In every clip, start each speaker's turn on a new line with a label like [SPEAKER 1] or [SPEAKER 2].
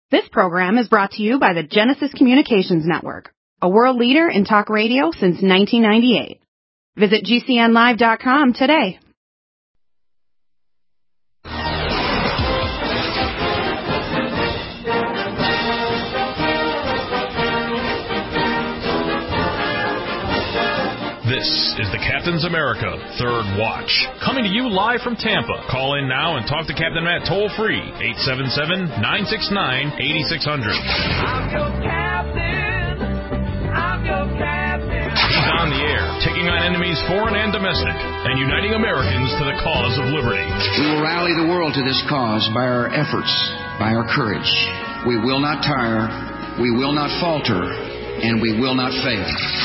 [SPEAKER 1] This program is brought to you by the Genesis Communications Network, a world leader in talk radio since 1998. Visit GCNlive.com today.
[SPEAKER 2] This is the Captain's America Third Watch, coming to you live from Tampa. Call in now and talk to Captain Matt toll-free, 877-969-8600.
[SPEAKER 3] I'm your captain. I'm your captain.
[SPEAKER 2] He's on the air, taking on enemies foreign and domestic, and uniting Americans to the cause of liberty.
[SPEAKER 4] We will rally the world to this cause by our efforts, by our courage. We will not tire, we will not falter, and we will not fail.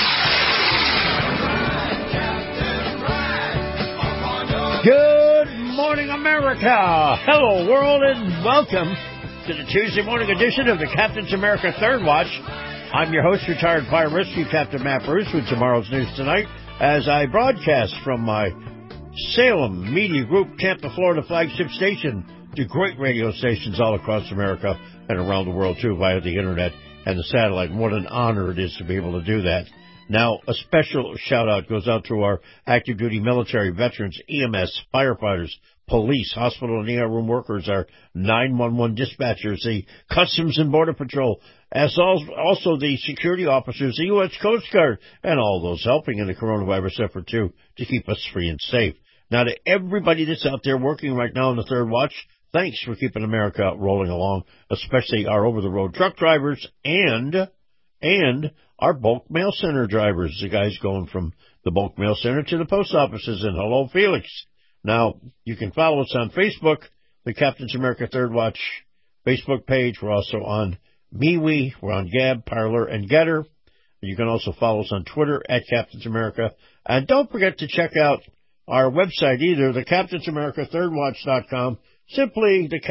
[SPEAKER 5] Good morning, America. Hello, world, and welcome to the Tuesday morning edition of the Captain's America Third Watch. I'm your host, retired fire rescue Captain Matt Bruce, with tomorrow's news tonight, as I broadcast from my Salem Media Group, Tampa, Florida flagship station to great radio stations all across America and around the world, too, via the internet and the satellite. And what an honor it is to be able to do that. Now, a special shout-out goes out to our active-duty military, veterans, EMS, firefighters, police, hospital and ER room workers, our 911 dispatchers, the Customs and Border Patrol, as also the security officers, the U.S. Coast Guard, and all those helping in the coronavirus effort, too, to keep us free and safe. Now, to everybody that's out there working right now in the Third Watch, thanks for keeping America rolling along, especially our over-the-road truck drivers and our bulk mail center drivers, the guys going from the bulk mail center to the post offices. And hello, Felix. Now, you can follow us on Facebook, the Captain's America Third Watch Facebook page. We're also on MeWe. We're on Gab, Parler, and Getter. You can also follow us on Twitter at Captain's America. And don't forget to check out our website either, the CaptainsAmericaThirdWatch.com, simply the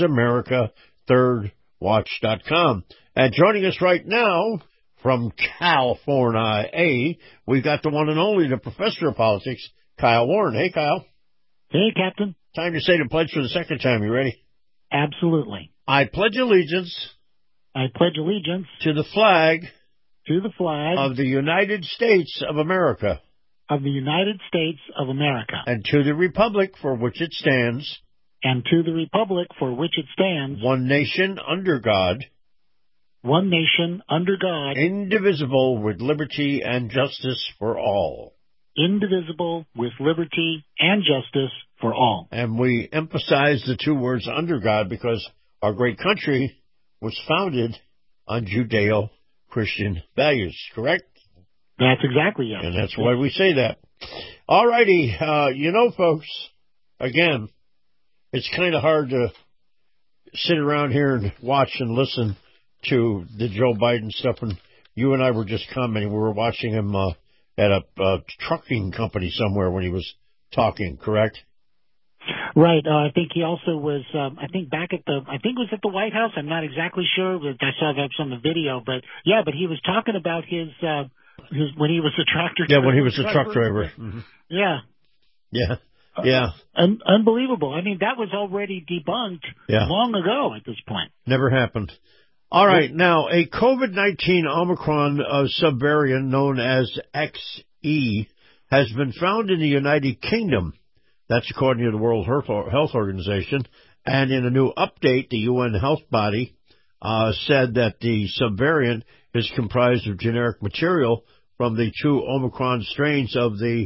[SPEAKER 5] CaptainsAmericaThirdWatch.com. And joining us right now from California, we've got the one and only, the professor of politics, Kyle Warren. Hey, Kyle.
[SPEAKER 6] Hey, Captain.
[SPEAKER 5] Time to say the pledge for the second time. You ready?
[SPEAKER 6] Absolutely.
[SPEAKER 5] I pledge allegiance.
[SPEAKER 6] I pledge allegiance
[SPEAKER 5] to the flag.
[SPEAKER 6] To the flag.
[SPEAKER 5] Of the United States of America.
[SPEAKER 6] Of the United States of America.
[SPEAKER 5] And to the republic for which it stands.
[SPEAKER 6] And to the republic for which it stands.
[SPEAKER 5] One nation under God.
[SPEAKER 6] One nation, under God.
[SPEAKER 5] Indivisible, with liberty and justice for all.
[SPEAKER 6] Indivisible, with liberty and justice for all.
[SPEAKER 5] And we emphasize the two words under God because our great country was founded on Judeo-Christian values, correct?
[SPEAKER 6] That's exactly it.
[SPEAKER 5] And that's why we say that. All righty. Folks, again, it's kind of hard to sit around here and watch and listen to the Joe Biden stuff, and you and I were just commenting. We were watching him at a trucking company somewhere when he was talking, correct?
[SPEAKER 6] Right. I think he also was, back at it was at the White House. I'm not exactly sure. I saw that on the video, but he was talking about his when he was a tractor driver.
[SPEAKER 5] Yeah, when he was a truck driver. Mm-hmm.
[SPEAKER 6] Yeah.
[SPEAKER 5] Yeah. Yeah.
[SPEAKER 6] Unbelievable. I mean, that was already debunked long ago at this point.
[SPEAKER 5] Never happened. All right. Now, a COVID-19 Omicron subvariant known as XE has been found in the United Kingdom. That's according to the World Health Organization. And in a new update, the UN health body said that the subvariant is comprised of generic material from the two Omicron strains of the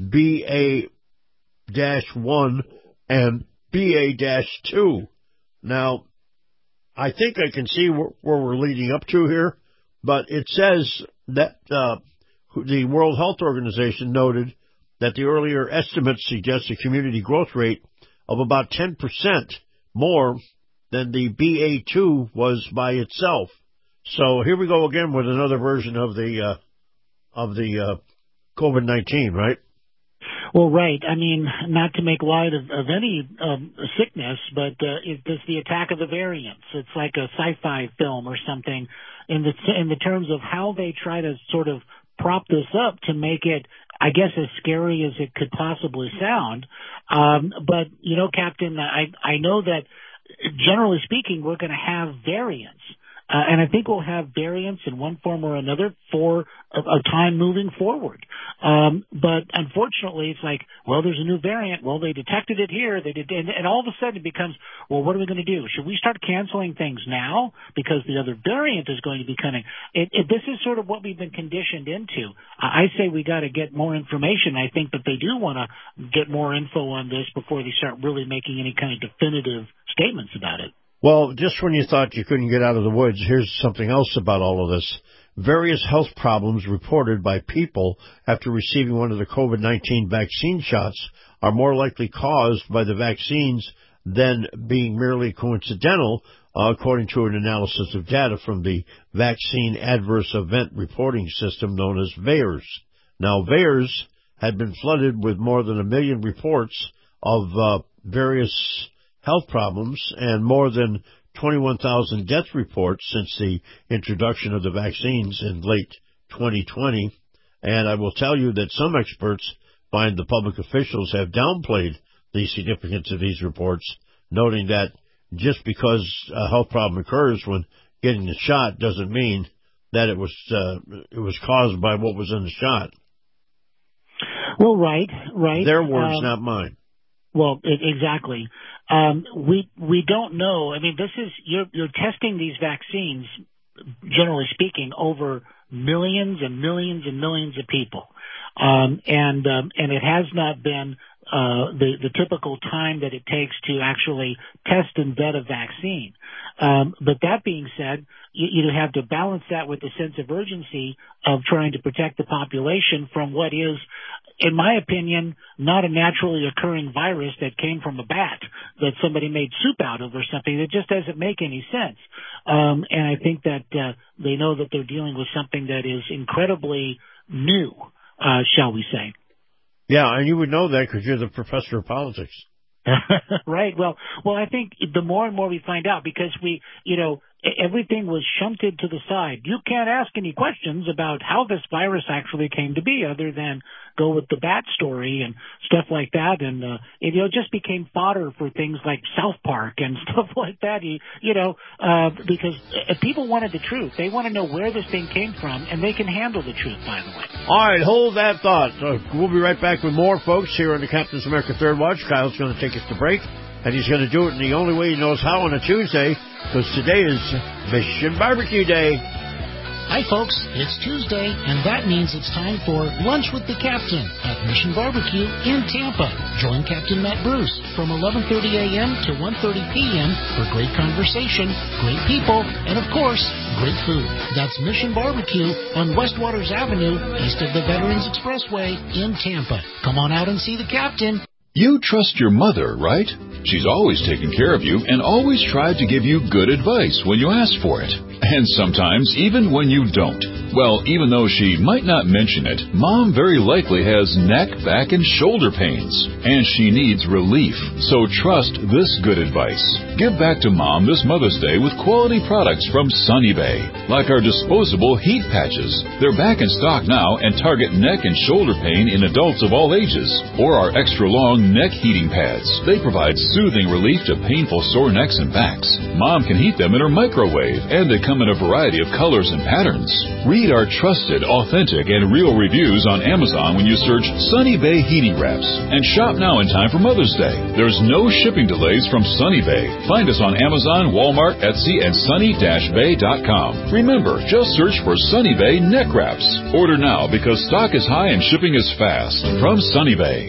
[SPEAKER 5] BA-1 and BA-2. Now, I think I can see where we're leading up to here, but it says that the World Health Organization noted that the earlier estimates suggest a community growth rate of about 10% more than the BA2 was by itself. So here we go again with another version of the COVID-19, right?
[SPEAKER 6] Well, right. I mean, not to make light of any sickness, but it's the attack of the variants. It's like a sci-fi film or something in the terms of how they try to sort of prop this up to make it, I guess, as scary as it could possibly sound. But, Captain, I know that generally speaking, we're going to have variants. And I think we'll have variants in one form or another for a time moving forward. But unfortunately, it's like, well, there's a new variant. Well, they detected it here. They did, and all of a sudden it becomes, well, what are we going to do? Should we start canceling things now because the other variant is going to be coming? This is sort of what we've been conditioned into. I say we got to get more information. I think that they do want to get more info on this before they start really making any kind of definitive statements about it.
[SPEAKER 5] Well, just when you thought you couldn't get out of the woods, here's something else about all of this. Various health problems reported by people after receiving one of the COVID-19 vaccine shots are more likely caused by the vaccines than being merely coincidental, according to an analysis of data from the Vaccine Adverse Event Reporting System known as VAERS. Now, VAERS had been flooded with more than 1 million reports of various health problems and more than 21,000 death reports since the introduction of the vaccines in late 2020. And I will tell you that some experts find the public officials have downplayed the significance of these reports, noting that just because a health problem occurs when getting the shot doesn't mean that it was caused by what was in the shot.
[SPEAKER 6] Well, right.
[SPEAKER 5] Their words, not mine.
[SPEAKER 6] Well, exactly. We don't know. I mean, this is you're testing these vaccines, generally speaking, over millions and millions and millions of people, and it has not been the typical time that it takes to actually test and vet a vaccine. But that being said, you have to balance that with the sense of urgency of trying to protect the population from what is, in my opinion, not a naturally occurring virus that came from a bat that somebody made soup out of or something. It just doesn't make any sense. And I think that they know that they're dealing with something that is incredibly new, shall we say.
[SPEAKER 5] Yeah, and you would know that because you're the professor of politics.
[SPEAKER 6] Right. Well, I think the more and more we find out, because everything was shunted to the side. You can't ask any questions about how this virus actually came to be other than go with the bat story and stuff like that. And, it just became fodder for things like South Park and stuff like that, because people wanted the truth. They want to know where this thing came from, and they can handle the truth, by the way.
[SPEAKER 5] All right, hold that thought. We'll be right back with more, folks, here on the Captain's America Third Watch. Kyle's going to take us to break, and he's going to do it in the only way he knows how on a Tuesday, because today is Mission Barbecue Day.
[SPEAKER 7] Hi, folks. It's Tuesday, and that means it's time for Lunch with the Captain at Mission Barbecue in Tampa. Join Captain Matt Bruce from 11:30 a.m. to 1:30 p.m. for great conversation, great people, and, of course, great food. That's Mission Barbecue on West Waters Avenue, east of the Veterans Expressway in Tampa. Come on out and see the Captain.
[SPEAKER 8] You trust your mother, right? She's always taken care of you and always tried to give you good advice when you ask for it. And sometimes even when you don't. Well, even though she might not mention it, Mom very likely has neck, back, and shoulder pains. And she needs relief. So trust this good advice. Give back to Mom this Mother's Day with quality products from Sunny Bay. Like our disposable heat patches. They're back in stock now and target neck and shoulder pain in adults of all ages. Or our extra long neck heating pads. They provide soothing relief to painful sore necks and backs. Mom can heat them in her microwave, and they come in a variety of colors and patterns. Read our trusted, authentic, and real reviews on Amazon when you search Sunny Bay Heating Wraps. And shop now in time for Mother's Day. There's no shipping delays from Sunny Bay. Find us on Amazon, Walmart, Etsy, and sunny-bay.com. Remember, just search for Sunny Bay Neck Wraps. Order now because stock is high and shipping is fast. From Sunny Bay.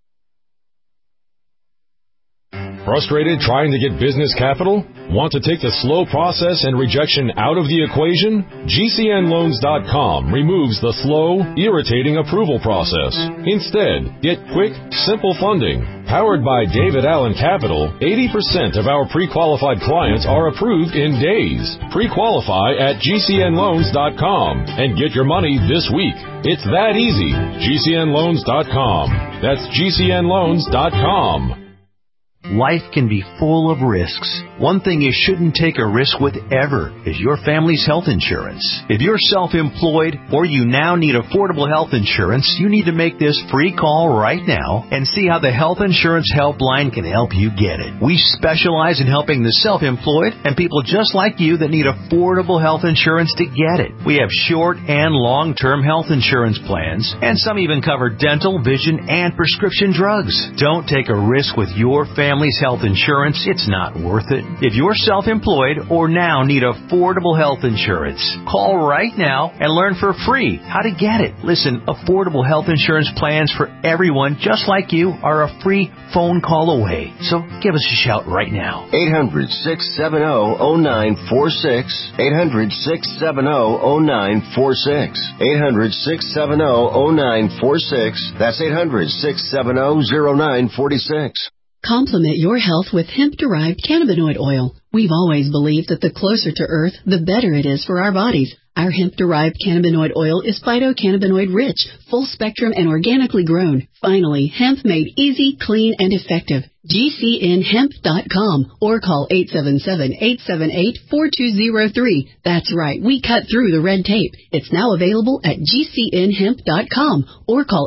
[SPEAKER 9] Frustrated trying to get business capital? Want to take the slow process and rejection out of the equation? GCNLoans.com removes the slow, irritating approval process. Instead, get quick, simple funding. Powered by David Allen Capital, 80% of our pre-qualified clients are approved in days. Pre-qualify at GCNLoans.com and get your money this week. It's that easy. GCNLoans.com. That's GCNLoans.com.
[SPEAKER 10] Life can be full of risks. One thing you shouldn't take a risk with ever is your family's health insurance. If you're self-employed or you now need affordable health insurance, you need to make this free call right now and see how the Health Insurance Helpline can help you get it. We specialize in helping the self-employed and people just like you that need affordable health insurance to get it. We have short and long-term health insurance plans, and some even cover dental, vision, and prescription drugs. Don't take a risk with your family's health insurance. It's not worth it. If you're self-employed or now need affordable health insurance, call right now and learn for free how to get it. Listen, affordable health insurance plans for everyone just like you are a free phone call away. So give us a shout right now.
[SPEAKER 11] 800-670-0946. 800-670-0946. 800-670-0946. That's 800-670-0946.
[SPEAKER 12] Complement your health with hemp-derived cannabinoid oil. We've always believed that the closer to Earth, the better it is for our bodies. Our hemp-derived cannabinoid oil is phytocannabinoid-rich, full-spectrum, and organically grown. Finally, hemp made easy, clean, and effective. GCNhemp.com or call 877-878-4203. That's right, we cut through the red tape. It's now available at GCNhemp.com or call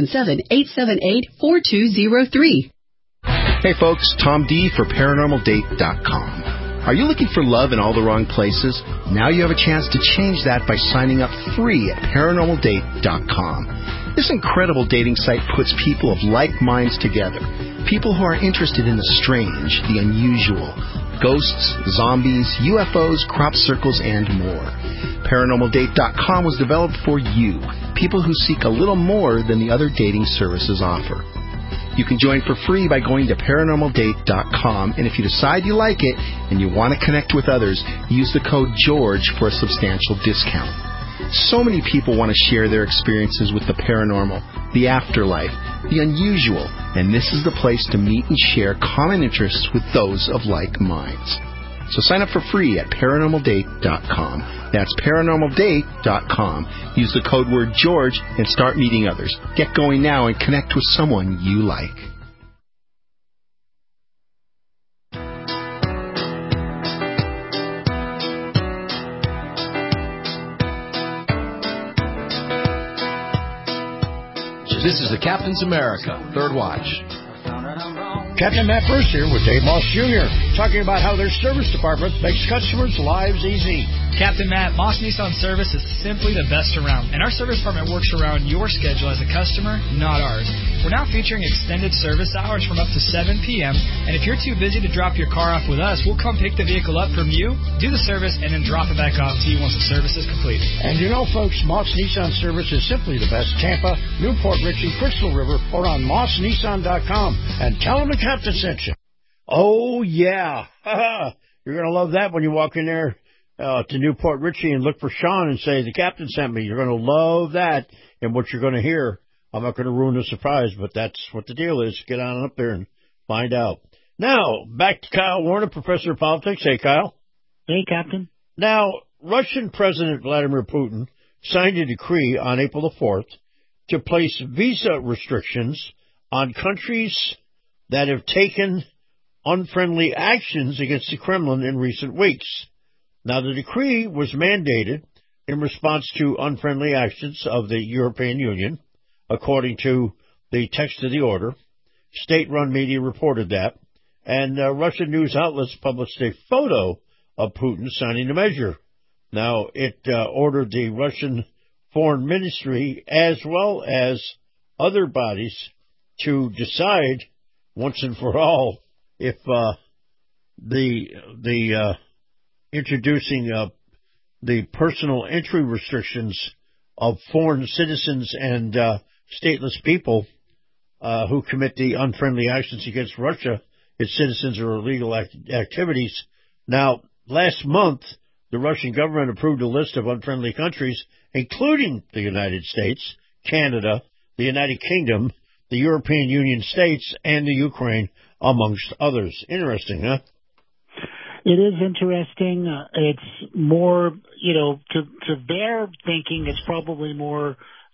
[SPEAKER 12] 877-878-4203.
[SPEAKER 13] Hey folks, Tom D for ParanormalDate.com. Are you looking for love in all the wrong places? Now you have a chance to change that by signing up free at ParanormalDate.com. This incredible dating site puts people of like minds together. People who are interested in the strange, the unusual, ghosts, zombies, UFOs, crop circles, and more. ParanormalDate.com was developed for you, people who seek a little more than the other dating services offer. You can join for free by going to ParanormalDate.com, and if you decide you like it and you want to connect with others, use the code GEORGE for a substantial discount. So many people want to share their experiences with the paranormal, the afterlife, the unusual, and this is the place to meet and share common interests with those of like minds. So sign up for free at ParanormalDate.com. That's ParanormalDate.com. Use the code word George and start meeting others. Get going now and connect with someone you like.
[SPEAKER 14] This is the Captain's America, Third Watch.
[SPEAKER 5] Captain Matt Bruce here with Dave Moss Jr., talking about how their service department makes customers' lives easy.
[SPEAKER 15] Captain Matt, Moss Nissan Service is simply the best around, and our service department works around your schedule as a customer, not ours. We're now featuring extended service hours from up to 7 p.m., and if you're too busy to drop your car off with us, we'll come pick the vehicle up from you, do the service, and then drop it back off to you once the service is complete.
[SPEAKER 5] And you know, folks, Moss Nissan Service is simply the best. Tampa, Newport Richey, Crystal River, or on MossNissan.com. And tell them the Captain sent you. Oh, yeah. You're going to love that when you walk in there to Newport Richey and look for Sean and say, the Captain sent me. You're going to love that and what you're going to hear. I'm not going to ruin the surprise, but that's what the deal is. Get on up there and find out. Now, back to Kyle Warner, Professor of Politics. Hey, Kyle.
[SPEAKER 6] Hey, Captain.
[SPEAKER 5] Now, Russian President Vladimir Putin signed a decree on April the 4th to place visa restrictions on countries that have taken unfriendly actions against the Kremlin in recent weeks. Now, the decree was mandated in response to unfriendly actions of the European Union, according to the text of the order. State-run media reported that, and Russian news outlets published a photo of Putin signing the measure. Now, it ordered the Russian Foreign Ministry, as well as other bodies, to decide once and for all if introducing the personal entry restrictions of foreign citizens and stateless people who commit the unfriendly actions against Russia, its citizens, or illegal activities. Now, last month, the Russian government approved a list of unfriendly countries, including the United States, Canada, the United Kingdom, the European Union states, and the Ukraine, amongst others. Interesting, huh?
[SPEAKER 6] It is interesting. It's more, to their thinking, it's probably more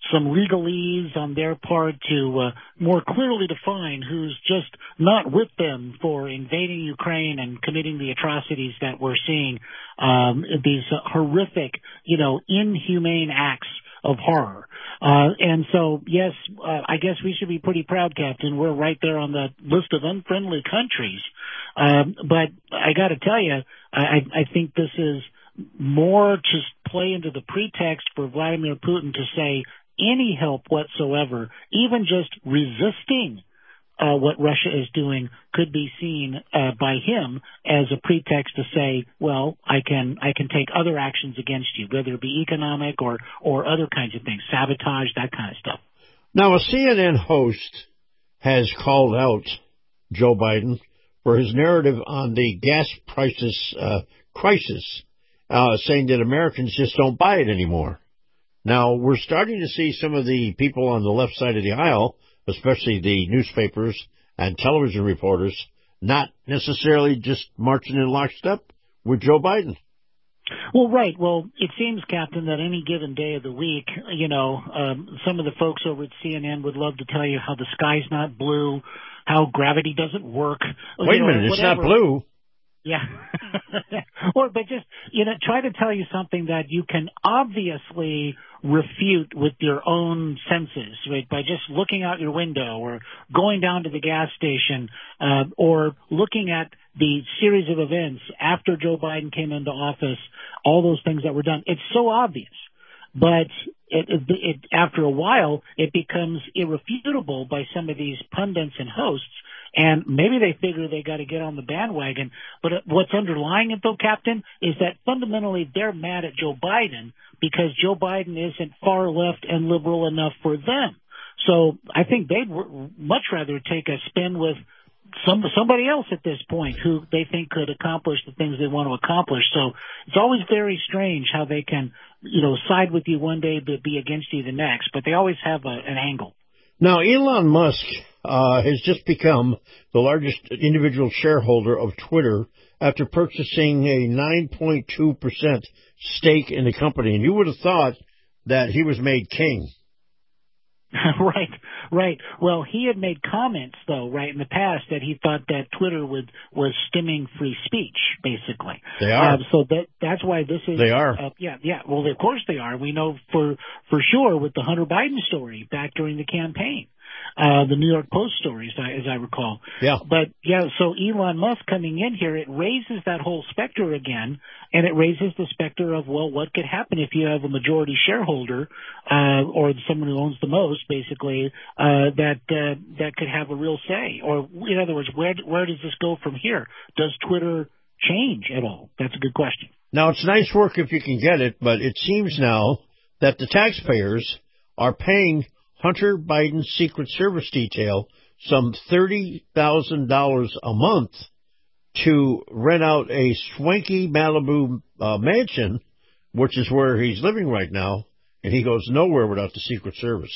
[SPEAKER 6] some legalese on their part to more clearly define who's just not with them for invading Ukraine and committing the atrocities that we're seeing, these horrific, inhumane acts of horror. And so, yes, I guess we should be pretty proud, Captain. We're right there on the list of unfriendly countries. But I got to tell you, I think this is more to play into the pretext for Vladimir Putin to say any help whatsoever, even just resisting what Russia is doing, could be seen by him as a pretext to say, well, I can take other actions against you, whether it be economic or other kinds of things, sabotage, that kind of stuff.
[SPEAKER 5] Now, a CNN host has called out Joe Biden for his narrative on the gas prices crisis, saying that Americans just don't buy it anymore. Now, we're starting to see some of the people on the left side of the aisle, especially the newspapers and television reporters, not necessarily just marching in lockstep with Joe Biden.
[SPEAKER 6] Well, right. Well, it seems, Captain, that any given day of the week, some of the folks over at CNN would love to tell you how the sky's not blue, how gravity doesn't work.
[SPEAKER 5] Wait a minute, it's not blue.
[SPEAKER 6] Yeah. But just, try to tell you something that you can obviously refute with your own senses, right? By just looking out your window or going down to the gas station, or looking at the series of events after Joe Biden came into office, all those things that were done. It's so obvious. But after a while, it becomes irrefutable by some of these pundits and hosts. And maybe they figure they got to get on the bandwagon. But what's underlying it, though, Captain, is that fundamentally they're mad at Joe Biden because Joe Biden isn't far left and liberal enough for them. So I think they'd much rather take a spin with somebody else at this point who they think could accomplish the things they want to accomplish. So it's always very strange how they can, side with you one day but be against you the next. But they always have an angle.
[SPEAKER 5] Now, Elon Musk has just become the largest individual shareholder of Twitter after purchasing a 9.2% stake in the company. And you would have thought that he was made king.
[SPEAKER 6] Right. Well, he had made comments, though, right, in the past that he thought that Twitter was stemming free speech, basically.
[SPEAKER 5] They are.
[SPEAKER 6] So that's why this is...
[SPEAKER 5] They are.
[SPEAKER 6] Yeah. Well, of course they are. We know for sure with the Hunter Biden story back during the campaign. The New York Post story, as I recall.
[SPEAKER 5] Yeah.
[SPEAKER 6] But, so Elon Musk coming in here, it raises that whole specter again, and it raises the specter of, well, what could happen if you have a majority shareholder, or someone who owns the most, basically, that could have a real say? Or, in other words, where does this go from here? Does Twitter change at all? That's a good question.
[SPEAKER 5] Now, it's nice work if you can get it, but it seems now that the taxpayers are paying Hunter Biden's Secret Service detail some $30,000 a month to rent out a swanky Malibu mansion, which is where he's living right now, and he goes nowhere without the Secret Service.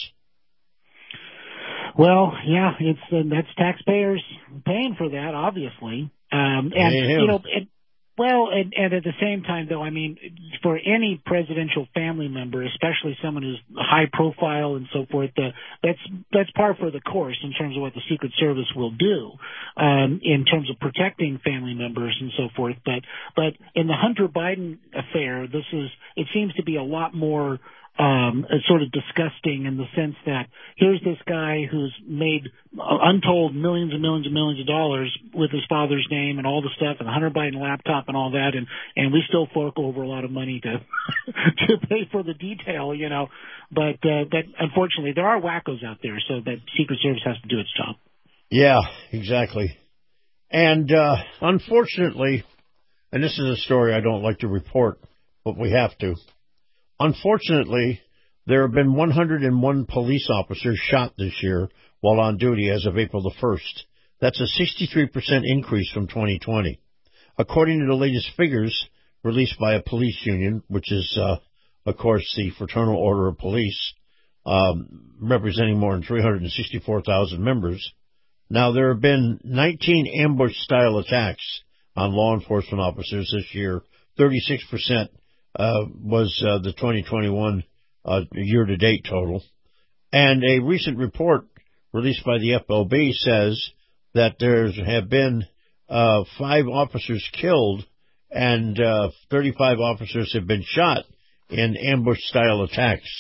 [SPEAKER 6] Well, yeah, that's taxpayers paying for that, obviously. And at the same time, though, I mean, for any presidential family member, especially someone who's high profile and so forth, that's par for the course in terms of what the Secret Service will do in terms of protecting family members and so forth. But in the Hunter Biden affair, it seems to be a lot more sort of disgusting in the sense that here's this guy who's made untold millions and millions and millions of dollars with his father's name and all the stuff and the Hunter Biden laptop and all that, and we still fork over a lot of money to pay for the detail, But unfortunately, there are wackos out there, so that Secret Service has to do its job.
[SPEAKER 5] Yeah, exactly. And unfortunately, and this is a story I don't like to report, but we have to. Unfortunately, there have been 101 police officers shot this year while on duty as of April the 1st. That's a 63% increase from 2020. According to the latest figures released by a police union, which is, of course, the Fraternal Order of Police, representing more than 364,000 members. Now, there have been 19 ambush-style attacks on law enforcement officers this year. 36% was the 2021 year-to-date total. And a recent report released by the FOB says that there have been 5 officers killed and 35 officers have been shot in ambush-style attacks.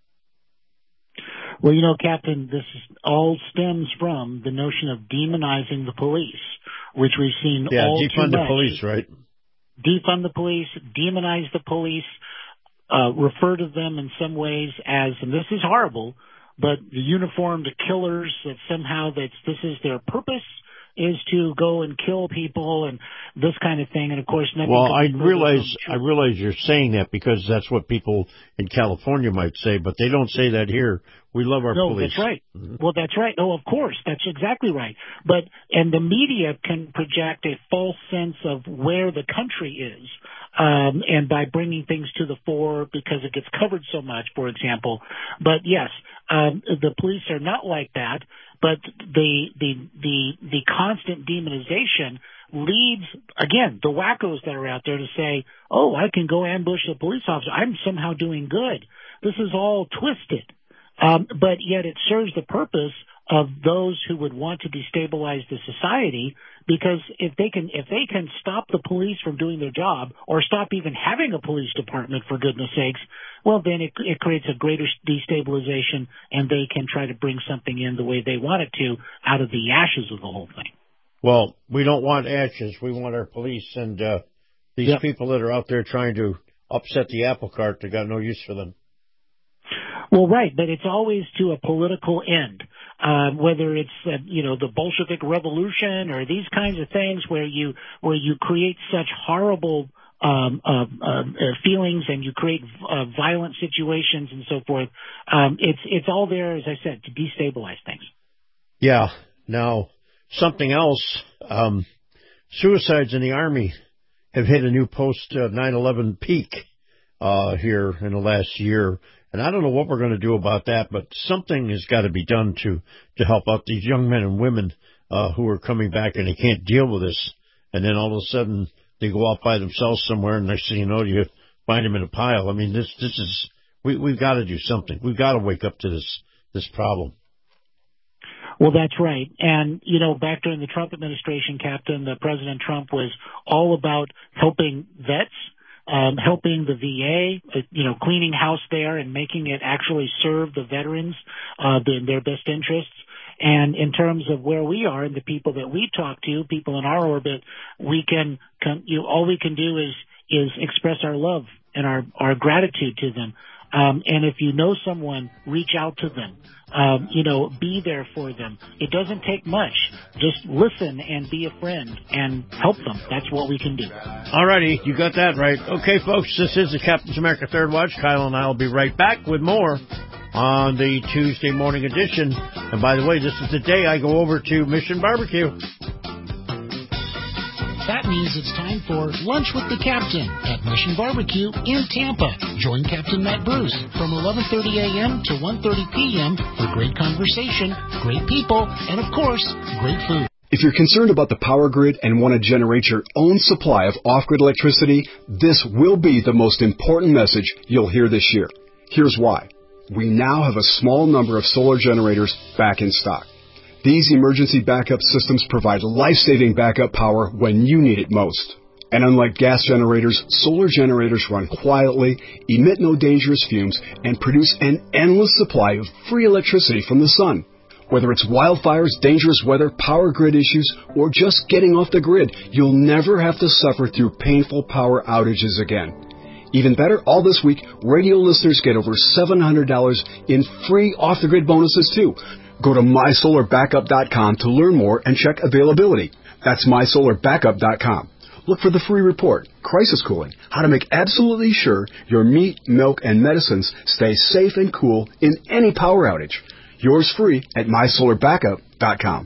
[SPEAKER 6] Well, you know, Captain, this all stems from the notion of demonizing the police, which we've seen all too much.
[SPEAKER 5] Yeah, defund the police, right?
[SPEAKER 6] Defund the police, demonize the police, refer to them in some ways as, and this is horrible, but the uniformed killers, that somehow this is their purpose, is to go and kill people and this kind of thing. And of course,
[SPEAKER 5] well, I realize you're saying that because that's what people in California might say, but they don't say that here. We love our police.
[SPEAKER 6] No, that's right. Well, that's right. Oh, of course, that's exactly right. And the media can project a false sense of where the country is, and by bringing things to the fore because it gets covered so much, for example. But yes, the police are not like that. But the constant demonization leads, again, the wackos that are out there to say, oh, I can go ambush a police officer. I'm somehow doing good. This is all twisted. But yet it serves the purpose of those who would want to destabilize the society, because if they can stop the police from doing their job, or stop even having a police department, for goodness sakes, well, then it creates a greater destabilization, and they can try to bring something in the way they want it to out of the ashes of the whole thing.
[SPEAKER 5] Well, we don't want ashes. We want our police, and these people that are out there trying to upset the apple cart, they got no use for them.
[SPEAKER 6] Well, right, but it's always to a political end, whether it's the Bolshevik Revolution or these kinds of things where you create such horrible feelings and you create violent situations and so forth. It's all there, as I said, to destabilize things.
[SPEAKER 5] Yeah. Now, something else. Suicides in the Army have hit a new post 9/11 peak here in the last year. And I don't know what we're going to do about that, but something has got to be done to help out these young men and women who are coming back and they can't deal with this. And then all of a sudden they go out by themselves somewhere, and next thing you know, you find them in a pile. I mean, this is we've got to do something. We've got to wake up to this problem.
[SPEAKER 6] Well, that's right. And, back during the Trump administration, Captain, President Trump was all about helping vets, helping the VA, cleaning house there and making it actually serve the veterans in their best interests. And in terms of where we are and the people that we talk to, people in our orbit, all we can do is express our love and our gratitude to them. And if you know someone, reach out to them. Be there for them. It doesn't take much. Just listen and be a friend and help them. That's what we can do.
[SPEAKER 5] All righty, you got that right. Okay, folks, this is the Captain's America Third Watch. Kyle and I will be right back with more on the Tuesday morning edition. And by the way, this is the day I go over to Mission Barbecue.
[SPEAKER 7] That means it's time for Lunch with the Captain at Mission Barbecue in Tampa. Join Captain Matt Bruce from 11:30 a.m. to 1:30 p.m. for great conversation, great people, and, of course, great food.
[SPEAKER 16] If you're concerned about the power grid and want to generate your own supply of off-grid electricity, this will be the most important message you'll hear this year. Here's why. We now have a small number of solar generators back in stock. These emergency backup systems provide life-saving backup power when you need it most. And unlike gas generators, solar generators run quietly, emit no dangerous fumes, and produce an endless supply of free electricity from the sun. Whether it's wildfires, dangerous weather, power grid issues, or just getting off the grid, you'll never have to suffer through painful power outages again. Even better, all this week, radio listeners get over $700 in free off-the-grid bonuses, too. Go to mysolarbackup.com to learn more and check availability. That's mysolarbackup.com. Look for the free report, Crisis Cooling, how to make absolutely sure your meat, milk, and medicines stay safe and cool in any power outage. Yours free at mysolarbackup.com.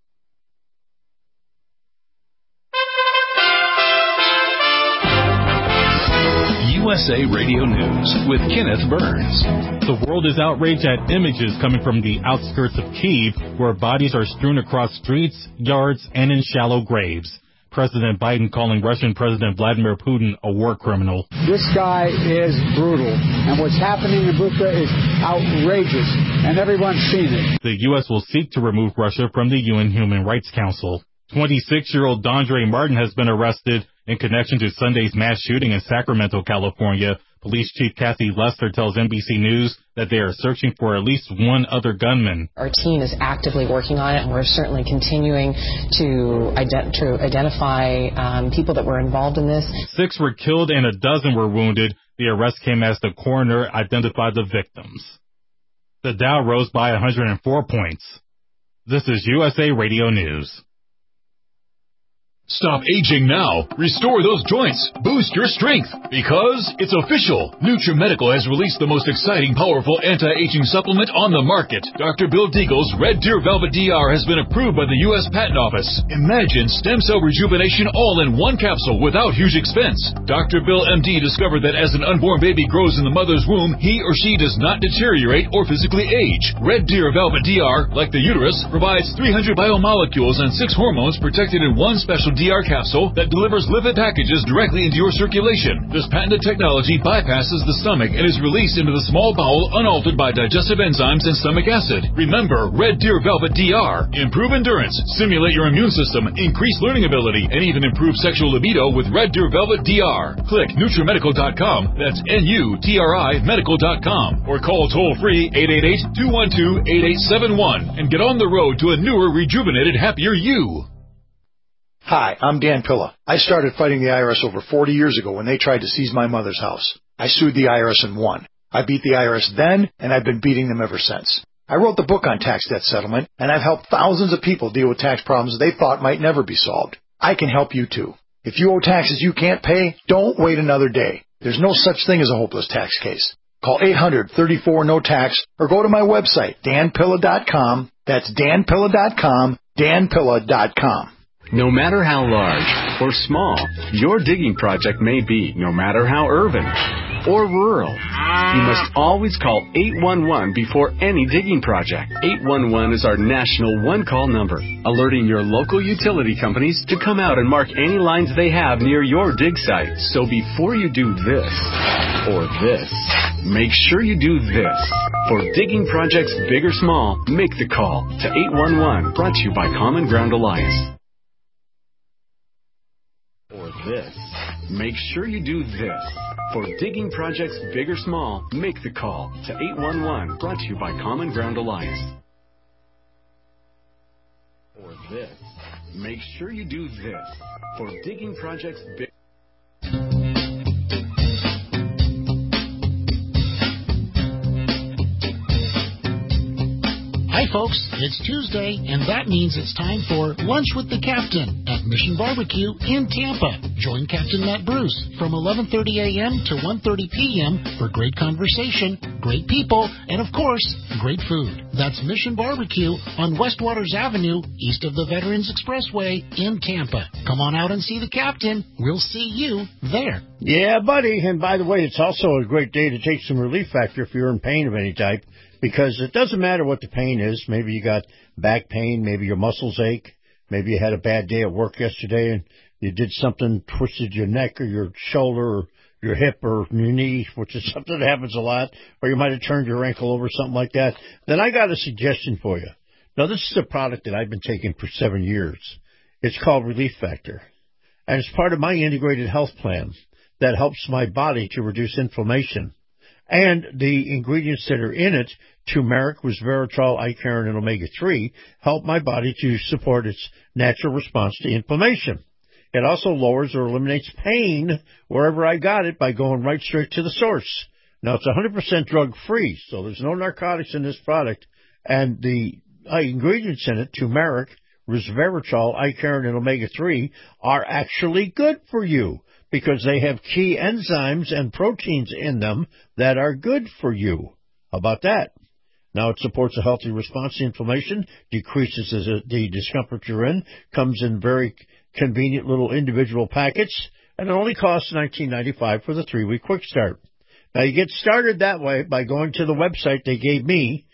[SPEAKER 2] USA Radio News with Kenneth Burns.
[SPEAKER 17] The world is outraged at images coming from the outskirts of Kyiv, where bodies are strewn across streets, yards, and in shallow graves. President Biden calling Russian President Vladimir Putin a war criminal.
[SPEAKER 18] This guy is brutal, and what's happening in Bucha is outrageous, and everyone's seen it.
[SPEAKER 17] The U.S. will seek to remove Russia from the UN Human Rights Council. 26-year-old Dondre Martin has been arrested in connection to Sunday's mass shooting in Sacramento, California. Police Chief Kathy Lester tells NBC News that they are searching for at least one other gunman.
[SPEAKER 19] Our team is actively working on it, and we're certainly continuing to identify people that were involved in this. 6 were killed and a dozen were wounded. The arrest came as the coroner identified the victims. The Dow rose by 104 points. This is USA Radio News.
[SPEAKER 8] Stop aging now. Restore those joints. Boost your strength. Because it's official. NutriMedical has released the most exciting, powerful anti-aging supplement on the market. Dr. Bill Deagle's Red Deer Velvet DR has been approved by the U.S. Patent Office. Imagine stem cell rejuvenation all in one capsule without huge expense. Dr. Bill MD discovered that as an unborn baby grows in the mother's womb, he or she does not deteriorate or physically age. Red Deer Velvet DR, like the uterus, provides 300 biomolecules and 6 hormones protected in one special DR capsule that delivers lipid packages directly into your circulation. This patented technology bypasses the stomach and is released into the small bowel unaltered by digestive enzymes and stomach acid. Remember, Red Deer Velvet DR. Improve endurance, stimulate your immune system, increase learning ability, and even improve sexual libido with Red Deer Velvet DR. Click NutriMedical.com, that's NUTRI Medical.com, or call toll-free 888-212-8871 and get on the road to a newer, rejuvenated, happier you.
[SPEAKER 20] Hi, I'm Dan Pilla. I started fighting the IRS over 40 years ago when they tried to seize my mother's house. I sued the IRS and won. I beat the IRS then, and I've been beating them ever since. I wrote the book on tax debt settlement, and I've helped thousands of people deal with tax problems they thought might never be solved. I can help you too. If you owe taxes you can't pay, don't wait another day. There's no such thing as a hopeless tax case. Call 800-34-NO-TAX or go to my website, danpilla.com. That's danpilla.com, danpilla.com.
[SPEAKER 21] No matter how large or small your digging project may be, no matter how urban or rural, you must always call 811 before any digging project. 811 is our national one-call number, alerting your local utility companies to come out and mark any lines they have near your dig site. So before you do this or this, make sure you do this. For digging projects big or small, make the call to 811, brought to you by Common Ground Alliance. Or this. Make sure you do this. For digging projects big or small, make the call to 811, brought to you by Common Ground Alliance. Or this. Make sure you do this. For digging projects big...
[SPEAKER 7] Hi, folks. It's Tuesday, and that means it's time for Lunch with the Captain at Mission Barbecue in Tampa. Join Captain Matt Bruce from 11:30 a.m. to 1:30 p.m. for great conversation, great people, and, of course, great food. That's Mission Barbecue on West Waters Avenue, east of the Veterans Expressway in Tampa. Come on out and see the Captain. We'll see you there.
[SPEAKER 5] Yeah, buddy. And by the way, it's also a great day to take some Relief Factor if you're in pain of any type. Because it doesn't matter what the pain is. Maybe you got back pain. Maybe your muscles ache. Maybe you had a bad day at work yesterday and you did something, twisted your neck or your shoulder or your hip or your knee, which is something that happens a lot. Or you might have turned your ankle over, something like that. Then I got a suggestion for you. Now, this is a product that I've been taking for 7 years. It's called Relief Factor. And it's part of my integrated health plan that helps my body to reduce inflammation. And the ingredients that are in it, turmeric, resveratrol, icaron, and omega-3, help my body to support its natural response to inflammation. It also lowers or eliminates pain wherever I got it by going right straight to the source. Now, it's 100% drug-free, so there's no narcotics in this product. And the ingredients in it, turmeric, resveratrol, icaron, and omega-3, are actually good for you, because they have key enzymes and proteins in them that are good for you. How about that? Now, it supports a healthy response to inflammation, decreases the discomfort you're in, comes in very convenient little individual packets, and it only costs $19.95 for the 3-week quick start. Now, you get started that way by going to the website they gave me,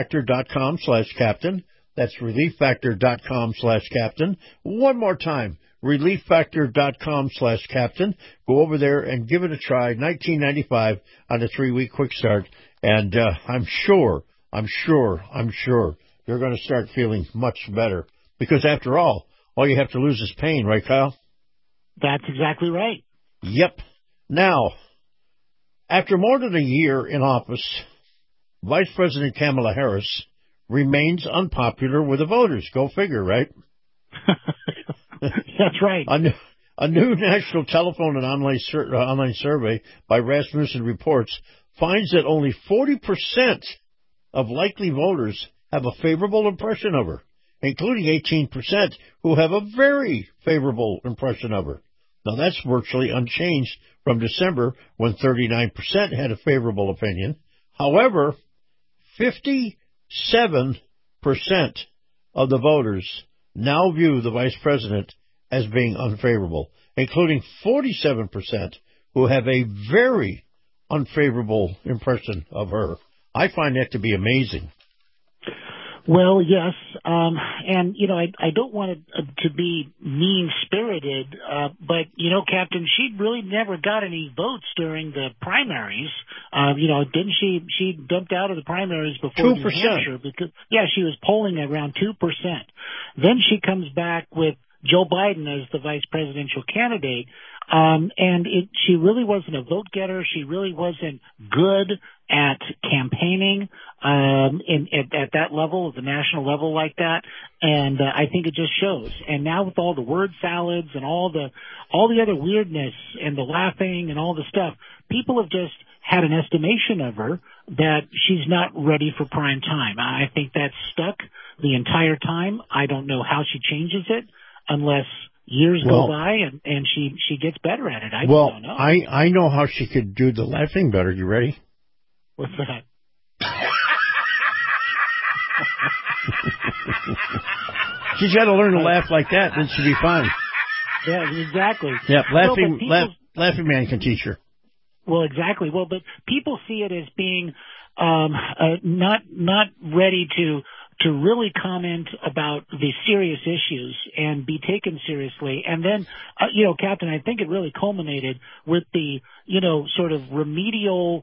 [SPEAKER 5] ReliefFactor.com/captain. That's ReliefFactor.com/captain. One more time. relieffactor.com/captain. Go over there and give it a try. $19.95 on a 3-week quick start. And I'm sure you're going to start feeling much better. Because after all you have to lose is pain, right, Kyle?
[SPEAKER 6] That's exactly right.
[SPEAKER 5] Yep. Now, after more than a year in office, Vice President Kamala Harris remains unpopular with the voters. Go figure, right?
[SPEAKER 6] That's right.
[SPEAKER 5] A new national telephone and online survey by Rasmussen Reports finds that only 40% of likely voters have a favorable impression of her, including 18% who have a very favorable impression of her. Now, that's virtually unchanged from December, when 39% had a favorable opinion. However, 57% of the voters now view the vice president as being unfavorable, including 47% who have a very unfavorable impression of her. I find that to be amazing.
[SPEAKER 6] Well, yes, and, you know, I don't want it to be mean-spirited, but, you know, Captain, she really never got any votes during the primaries. You know, didn't she dumped out of the primaries before
[SPEAKER 5] 2%.
[SPEAKER 6] New Hampshire because, yeah, she was polling at around 2%. Then she comes back with Joe Biden as the vice presidential candidate, and she really wasn't a vote-getter. She really wasn't good at campaigning at that level, at the national level like that, and I think it just shows. And now with all the word salads and all the other weirdness and the laughing and all the stuff, people have just had an estimation of her that she's not ready for prime time. I think that's stuck the entire time. I don't know how she changes it unless years go by and she gets better at it. I don't know.
[SPEAKER 5] I know how she could do the laughing better. You ready?
[SPEAKER 6] What's that?
[SPEAKER 5] She's got to learn to laugh like that, then she'll be fine.
[SPEAKER 6] Yeah, exactly.
[SPEAKER 5] Yeah, laughing man can teach her.
[SPEAKER 6] Well, exactly. Well, but people see it as being not ready to really comment about the serious issues and be taken seriously. And then, you know, Captain, I think it really culminated with the, you know, sort of remedial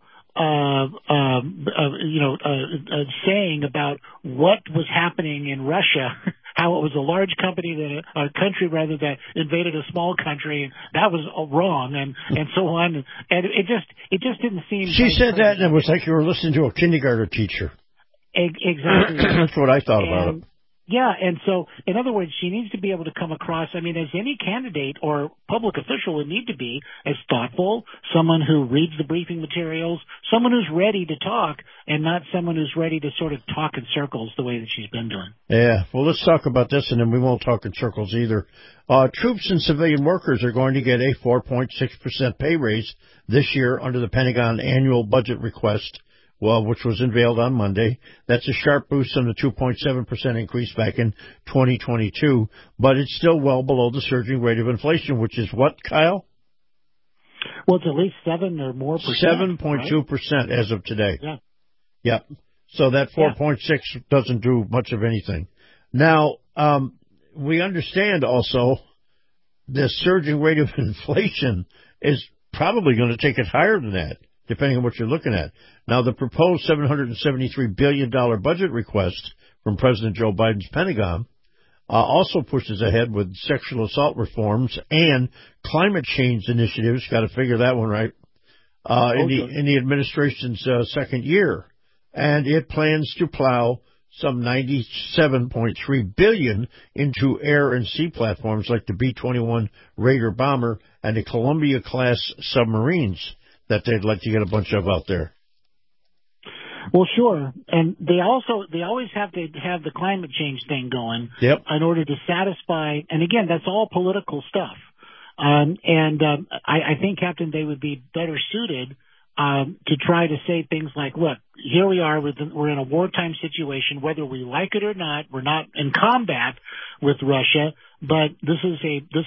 [SPEAKER 6] saying about what was happening in Russia, how it was a large country that invaded a small country, and that was wrong, and so on. And it just didn't seem.
[SPEAKER 5] She said that, and it was like you were listening to a kindergarten teacher.
[SPEAKER 6] Exactly.
[SPEAKER 5] That's what I thought about it.
[SPEAKER 6] Yeah, and so, in other words, she needs to be able to come across, I mean, as any candidate or public official would need to be, as thoughtful, someone who reads the briefing materials, someone who's ready to talk, and not someone who's ready to sort of talk in circles the way that she's been doing.
[SPEAKER 5] Yeah, well, let's talk about this, and then we won't talk in circles either. Troops and civilian workers are going to get a 4.6% pay raise this year under the Pentagon annual budget request, which was unveiled on Monday. That's a sharp boost on the 2.7% increase back in 2022, but it's still well below the surging rate of inflation, which is what, Kyle?
[SPEAKER 6] Well, it's at least 7 or more percent.
[SPEAKER 5] 7.2% as of today.
[SPEAKER 6] Yeah.
[SPEAKER 5] Yep. So that 4.6 doesn't do much of anything. Now, we understand also the surging rate of inflation is probably going to take it higher than that, depending on what you're looking at. Now, the proposed $773 billion budget request from President Joe Biden's Pentagon also pushes ahead with sexual assault reforms and climate change initiatives. Got to figure that one right. In the administration's second year. And it plans to plow some $97.3 billion into air and sea platforms like the B-21 Raider bomber and the Columbia-class submarines that they'd like to get a bunch of out there.
[SPEAKER 6] Well, sure. And they always have to have the climate change thing going in order to satisfy, and again, that's all political stuff. I think, Captain, they would be better suited to try to say things like, look, here we are, we're in a wartime situation, whether we like it or not. We're not in combat with Russia, but this is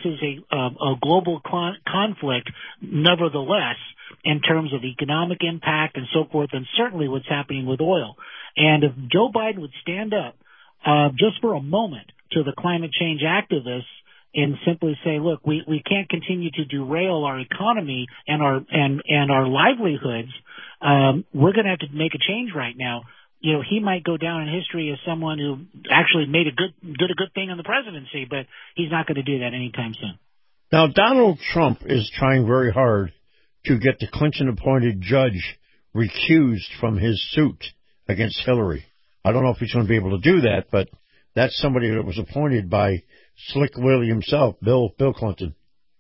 [SPEAKER 6] a global conflict, nevertheless, in terms of economic impact and so forth, and certainly what's happening with oil. And if Joe Biden would stand up just for a moment to the climate change activists and simply say, look, we can't continue to derail our economy and our livelihoods. We're going to have to make a change right now. He might go down in history as someone who actually did a good thing in the presidency, but he's not going to do that anytime soon.
[SPEAKER 5] Now, Donald Trump is trying very hard to get the Clinton-appointed judge recused from his suit against Hillary. I don't know if he's going to be able to do that, but that's somebody that was appointed by Slick Willie himself, Bill Clinton.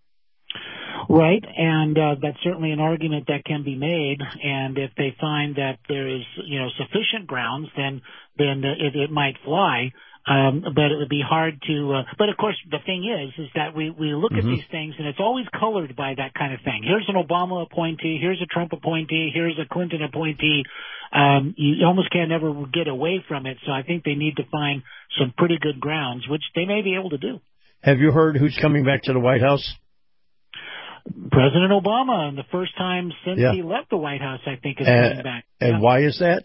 [SPEAKER 6] Right, and that's certainly an argument that can be made. And if they find that there is, sufficient grounds, then it might fly. But it would be hard to. But of course, the thing is that we look at these things, and it's always colored by that kind of thing. Here's an Obama appointee. Here's a Trump appointee. Here's a Clinton appointee. You almost can't ever get away from it. So I think they need to find some pretty good grounds, which they may be able to do.
[SPEAKER 5] Have you heard who's coming back to the White House?
[SPEAKER 6] President Obama, and the first time since he left the White House, I think, is coming back.
[SPEAKER 5] And why is that?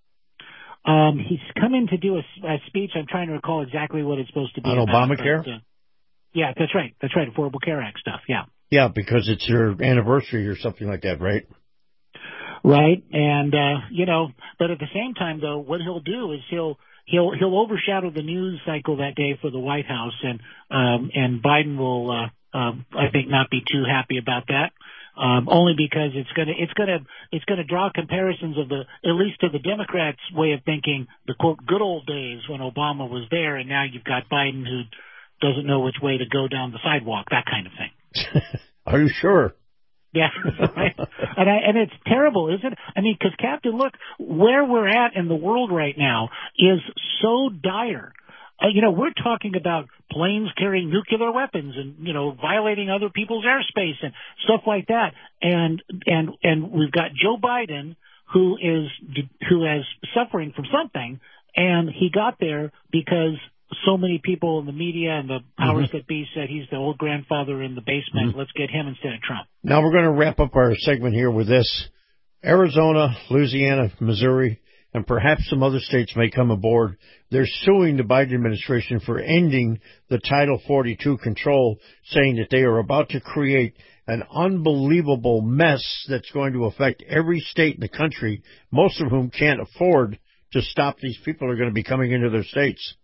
[SPEAKER 6] He's come in to do a speech. I'm trying to recall exactly what it's supposed to be.
[SPEAKER 5] On
[SPEAKER 6] about,
[SPEAKER 5] Obamacare?
[SPEAKER 6] Yeah, that's right. That's right. Affordable Care Act stuff. Yeah.
[SPEAKER 5] Yeah, because it's your anniversary or something like that, right?
[SPEAKER 6] Right. And, but at the same time, though, what he'll do is he'll overshadow the news cycle that day for the White House, and Biden will, I think, not be too happy about that. Only because it's gonna draw comparisons of at least to the Democrats' way of thinking, the quote good old days when Obama was there, and now you've got Biden who doesn't know which way to go down the sidewalk, that kind of thing.
[SPEAKER 5] Are you sure?
[SPEAKER 6] Yeah, right. And it's terrible, isn't it? I mean, because Captain, look, where we're at in the world right now is so dire. We're talking about planes carrying nuclear weapons and, violating other people's airspace and stuff like that. And we've got Joe Biden who is suffering from something, and he got there because so many people in the media and the powers that be said he's the old grandfather in the basement. Let's get him instead of Trump.
[SPEAKER 5] Now we're going to wrap up our segment here with this. Arizona, Louisiana, Missouri, and perhaps some other states may come aboard. They're suing the Biden administration for ending the Title 42 control, saying that they are about to create an unbelievable mess that's going to affect every state in the country, most of whom can't afford to stop these people who are going to be coming into their states.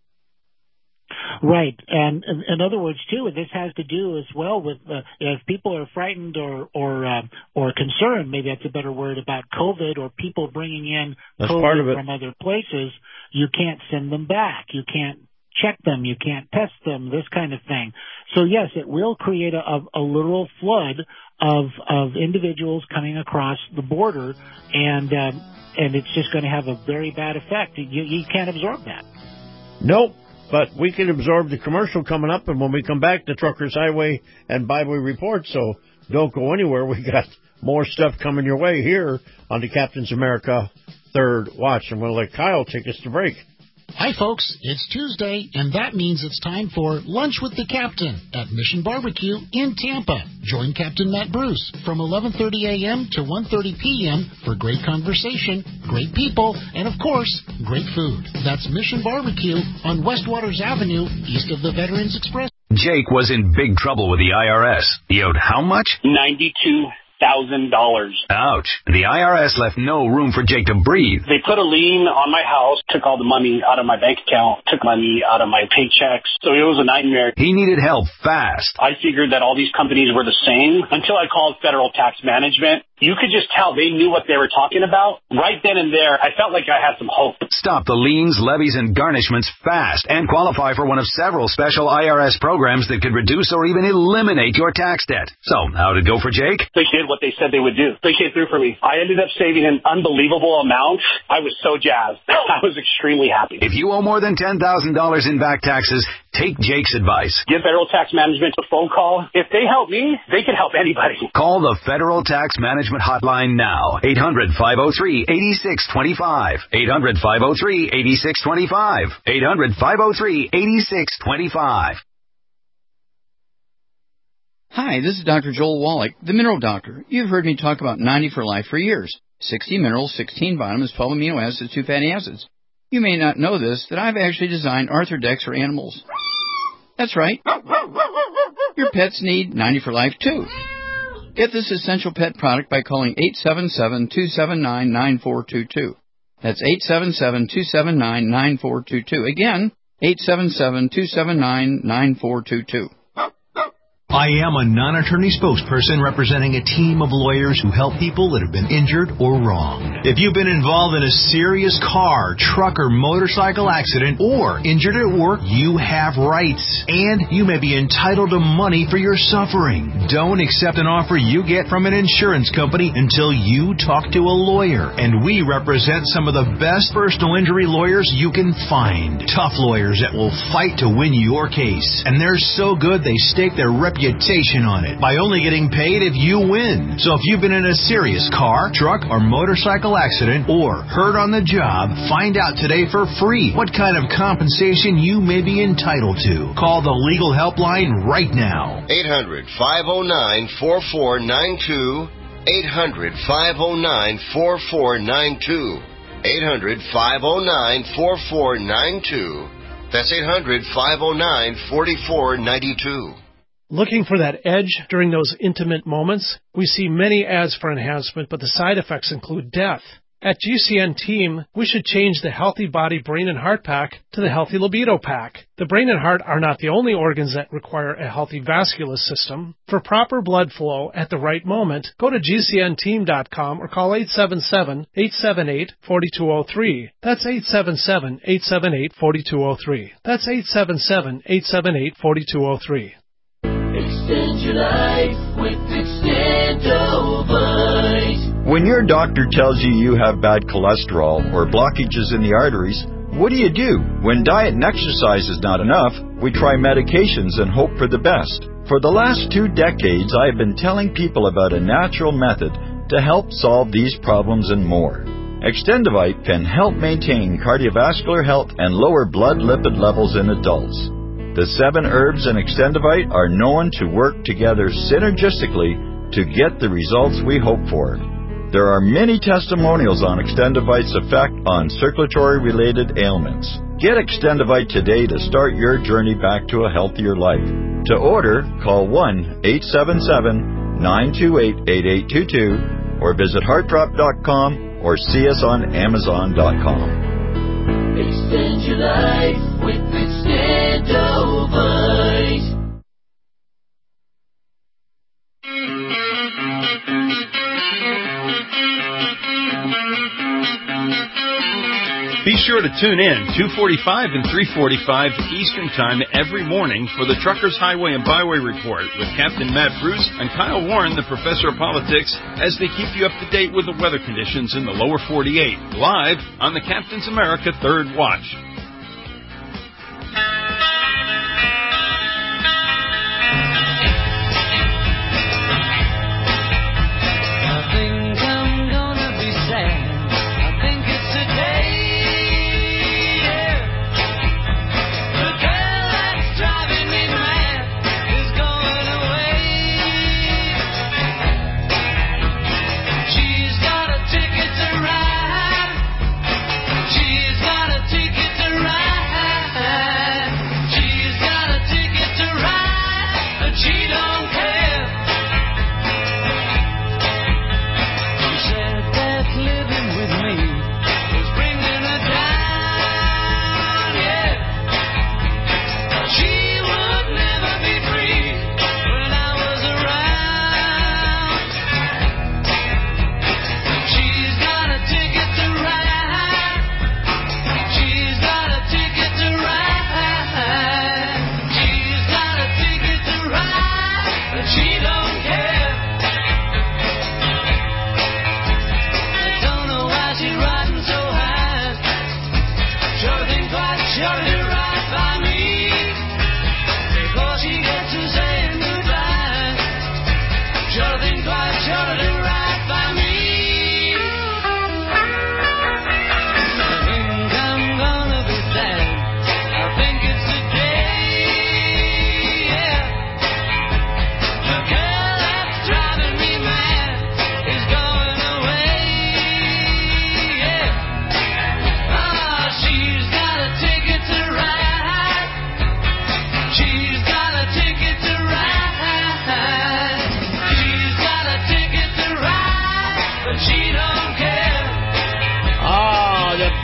[SPEAKER 6] Right, and in other words, too, this has to do as well with if people are frightened or concerned, maybe that's a better word, about COVID or people bringing in COVID from other places, you can't send them back, you can't check them, you can't test them, this kind of thing. So yes, it will create a literal flood of individuals coming across the border, and it's just going to have a very bad effect. You can't absorb that.
[SPEAKER 5] Nope. But we can absorb the commercial coming up, and when we come back, the Truckers Highway and Bible Report. So don't go anywhere. We got more stuff coming your way here on the Captain's America Third Watch. I'm going to let Kyle take us to break.
[SPEAKER 7] Hi, folks. It's Tuesday, and that means it's time for Lunch with the Captain at Mission Barbecue in Tampa. Join Captain Matt Bruce from 11:30 a.m. to 1:30 p.m. for great conversation, great people, and, of course, great food. That's Mission Barbecue on West Waters Avenue, east of the Veterans Express.
[SPEAKER 1] Jake was in big trouble with the IRS. He owed how much? $92,000. Ouch. The IRS left no room for Jake to breathe.
[SPEAKER 22] They put a lien on my house, took all the money out of my bank account, took money out of my paychecks. So it was a nightmare.
[SPEAKER 1] He needed help fast.
[SPEAKER 22] I figured that all these companies were the same until I called Federal Tax Management. You could just tell they knew what they were talking about. Right then and there, I felt like I had some hope.
[SPEAKER 1] Stop the liens, levies, and garnishments fast and qualify for one of several special IRS programs that could reduce or even eliminate your tax debt. So, how'd it go for Jake?
[SPEAKER 22] They did what they said they would do. They came through for me. I ended up saving an unbelievable amount. I was so jazzed. I was extremely happy.
[SPEAKER 1] If you owe more than $10,000 in back taxes, take Jake's advice.
[SPEAKER 22] Give Federal Tax Management a phone call. If they help me, they can help anybody.
[SPEAKER 1] Call the Federal Tax Management hotline now. 800-503-8625. 800-503-8625. 800-503-8625.
[SPEAKER 23] Hi, this is Dr. Joel Wallach, the Mineral Doctor. You've heard me talk about 90 for Life for years. 60 minerals, 16 vitamins, 12 amino acids, 2 fatty acids. You may not know this, that I've actually designed Arthrodex for animals. That's right. Your pets need 90 for Life, too. Get this essential pet product by calling 877-279-9422. That's 877-279-9422. Again, 877-279-9422.
[SPEAKER 10] I am a non-attorney spokesperson representing a team of lawyers who help people that have been injured or wronged. If you've been involved in a serious car, truck, or motorcycle accident or injured at work, you have rights, and you may be entitled to money for your suffering. Don't accept an offer you get from an insurance company until you talk to a lawyer, and we represent some of the best personal injury lawyers you can find. Tough lawyers that will fight to win your case, and they're so good they stake their reputation on it by only getting paid if you win. So if you've been in a serious car, truck, or motorcycle accident or hurt on the job, find out today for free what kind of compensation you may be entitled to. Call the legal helpline right now.
[SPEAKER 3] 800-509-4492. 800-509-4492. 800-509-4492. That's 800-509-4492.
[SPEAKER 4] Looking for that edge during those intimate moments? We see many ads for enhancement, but the side effects include death. At GCN Team, we should change the Healthy Body, Brain, and Heart Pack to the Healthy Libido Pack. The brain and heart are not the only organs that require a healthy vascular system. For proper blood flow at the right moment, go to GCNteam.com or call 877-878-4203. That's 877-878-4203. That's 877-878-4203.
[SPEAKER 9] Extend your life with Extendovite.
[SPEAKER 24] When your doctor tells you have bad cholesterol or blockages in the arteries, what do? When diet and exercise is not enough, we try medications and hope for the best. For the last 2 decades, I have been telling people about a natural method to help solve these problems and more. Extendovite can help maintain cardiovascular health and lower blood lipid levels in adults. The 7 herbs in Extendovite are known to work together synergistically to get the results we hope for. There are many testimonials on Extendovite's effect on circulatory-related ailments. Get Extendovite today to start your journey back to a healthier life. To order, call 1-877-928-8822 or visit heartdrop.com or see us on amazon.com.
[SPEAKER 9] Extend your life with Extendovite.
[SPEAKER 25] Be sure to tune in 2:45 and 3:45 Eastern Time every morning for the Truckers Highway and Byway Report with Captain Matt Bruce and Kyle Warren, the Professor of Politics, as they keep you up to date with the weather conditions in the lower 48, live on the Captain's America Third Watch.
[SPEAKER 9] She's got a ticket to ride. She's got a ticket to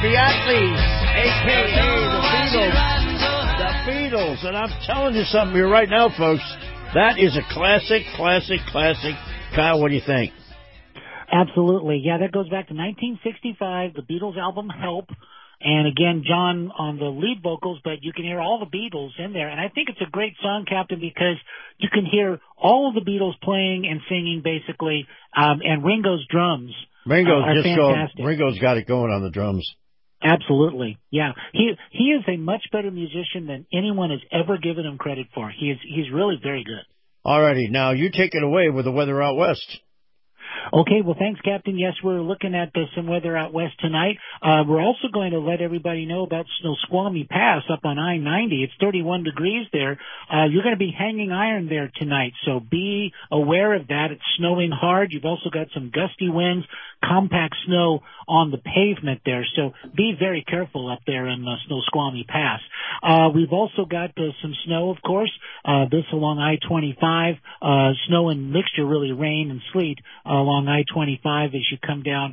[SPEAKER 5] the Atlees, a.k.a. the Beatles. The Beatles. And I'm telling you something here right now, folks. That is a classic. Kyle, what do you think?
[SPEAKER 6] Absolutely. Yeah, that goes back to 1965, the Beatles album Help. And again, John on the lead vocals, but you can hear all the Beatles in there. And I think it's a great song, Captain, because you can hear all of the Beatles playing and singing, basically, and Ringo's drums.
[SPEAKER 5] Ringo's got it going on the drums.
[SPEAKER 6] Absolutely. Yeah. He is a much better musician than anyone has ever given him credit for. He's really very good.
[SPEAKER 5] All righty. Now, you take it away with the weather out west.
[SPEAKER 6] Okay, well, thanks, Captain. Yes, we're looking at some weather out west tonight. We're also going to let everybody know about Snoqualmie Pass up on I-90. It's 31 degrees there. You're going to be hanging iron there tonight, so be aware of that. It's snowing hard. You've also got some gusty winds, compact snow on the pavement there, so be very careful up there in Snoqualmie Pass. We've also got some snow, of course, this along I-25, snow and mixture, really, rain and sleet along I-25 as you come down,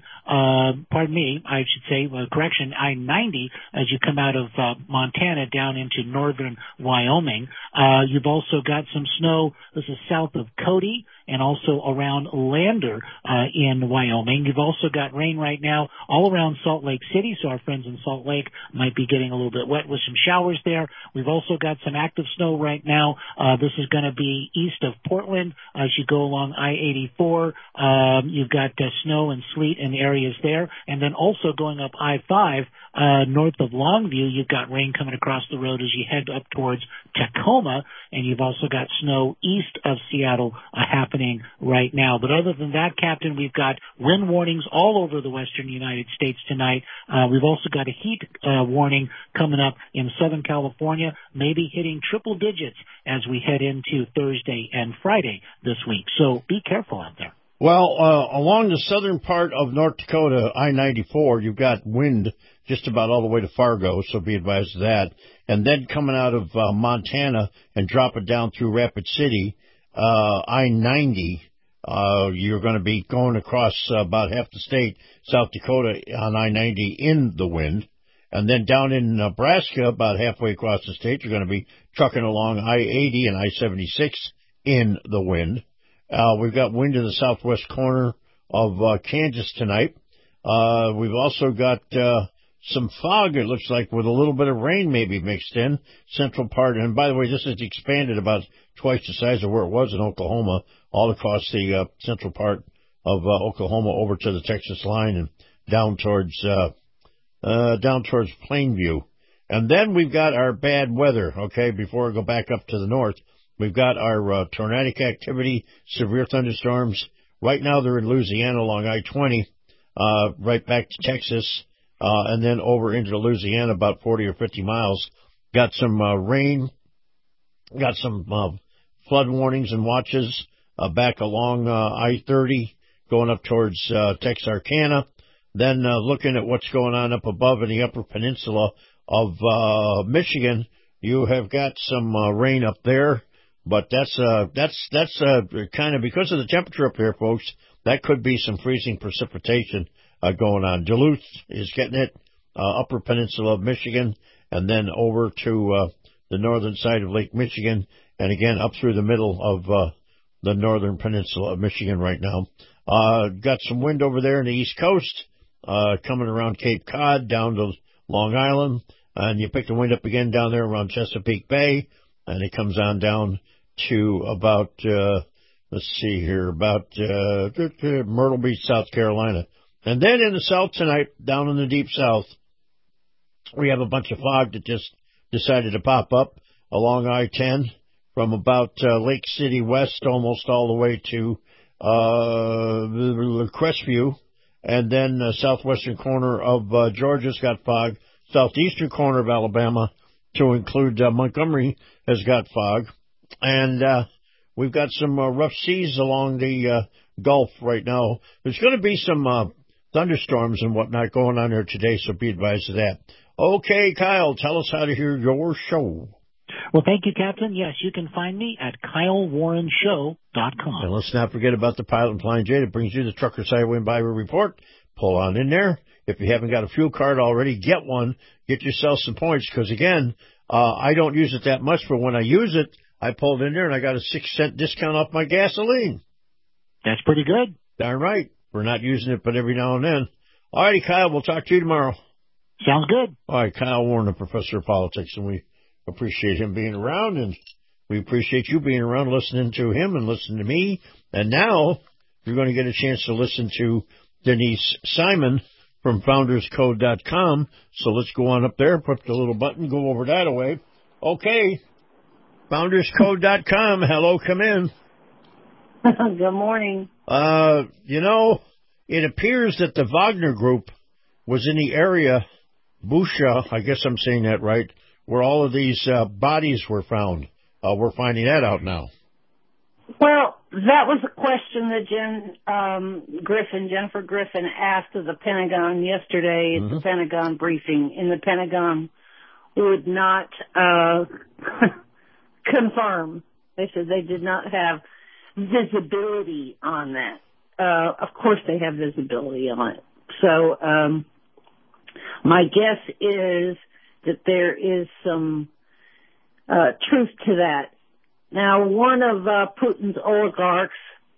[SPEAKER 6] I-90 as you come out of Montana down into northern Wyoming. You've also got some snow. This is south of Cody and also around Lander in Wyoming. You've also got rain right now all around Salt Lake City, so our friends in Salt Lake might be getting a little bit wet with some showers there. We've also got some active snow right now. This is going to be east of Portland as you go along I-84. You've got snow and sleet in areas there. And then also going up I-5 north of Longview, you've got rain coming across the road as you head up towards Tacoma. And you've also got snow east of Seattle happening right now. But other than that, Captain, we've got wind warnings all over the western United States tonight. We've also got a heat warning coming up in Southern California, maybe hitting triple digits as we head into Thursday and Friday this week. So be careful out there.
[SPEAKER 5] Well, along the southern part of North Dakota, I-94, you've got wind just about all the way to Fargo, so be advised of that. And then coming out of Montana and drop it down through Rapid City, I-90, you're going to be going across about half the state, South Dakota, on I-90 in the wind. And then down in Nebraska, about halfway across the state, you're going to be trucking along I-80 and I-76 in the wind. We've got wind in the southwest corner of Kansas tonight. We've also got some fog, it looks like, with a little bit of rain maybe mixed in, central part. And by the way, this has expanded about twice the size of where it was in Oklahoma, all across the central part of Oklahoma over to the Texas line and down towards Plainview. And then we've got our bad weather, okay, before I go back up to the north. We've got our tornadic activity, severe thunderstorms. Right now they're in Louisiana along I-20, right back to Texas, and then over into Louisiana about 40 or 50 miles. Got some rain, got some flood warnings and watches back along I-30, going up towards Texarkana. Then looking at what's going on up above in the upper peninsula of Michigan, you have got some rain up there. But that's kind of, because of the temperature up here, folks, that could be some freezing precipitation going on. Duluth is getting it, upper peninsula of Michigan, and then over to the northern side of Lake Michigan, and again up through the middle of the northern peninsula of Michigan right now. Got some wind over there in the East Coast, coming around Cape Cod down to Long Island, and you pick the wind up again down there around Chesapeake Bay, and it comes on down to about, Myrtle Beach, South Carolina. And then in the south tonight, down in the deep south, we have a bunch of fog that just decided to pop up along I-10 from about Lake City west almost all the way to Crestview. And then the southwestern corner of Georgia's got fog. Southeastern corner of Alabama, to include Montgomery, has got fog. And we've got some rough seas along the Gulf right now. There's going to be some thunderstorms and whatnot going on there today, so be advised of that. Okay, Kyle, tell us how to hear your show.
[SPEAKER 6] Well, thank you, Captain. Yes, you can find me at KyleWarrenShow.com.
[SPEAKER 5] And let's not forget about the Pilot and Flying J that brings you the Truckers Highway and Byway Report. Pull on in there. If you haven't got a fuel card already, get one. Get yourself some points because, again, I don't use it that much, but when I use it, I pulled in there and I got a 6-cent discount off my gasoline.
[SPEAKER 6] That's pretty good.
[SPEAKER 5] Darn right. We're not using it, but every now and then. All righty, Kyle, we'll talk to you tomorrow.
[SPEAKER 6] Sounds good.
[SPEAKER 5] All right, Kyle Warren, the professor of politics, and we appreciate him being around, and we appreciate you being around, listening to him and listening to me. And now you're going to get a chance to listen to Denise Simon from FoundersCode.com. So let's go on up there, put the little button, go over that away. Okay, FoundersCode.com. Hello, come in.
[SPEAKER 11] Good morning.
[SPEAKER 5] It appears that the Wagner Group was in the area, Busha, I guess I'm saying that right, where all of these bodies were found. We're finding that out now.
[SPEAKER 11] Well, that was a question that Jennifer Griffin asked of the Pentagon yesterday at the Pentagon briefing, and the Pentagon would not confirm. They said they did not have visibility on that. Of course they have visibility on it. So my guess is that there is some truth to that. Now, one of Putin's oligarchs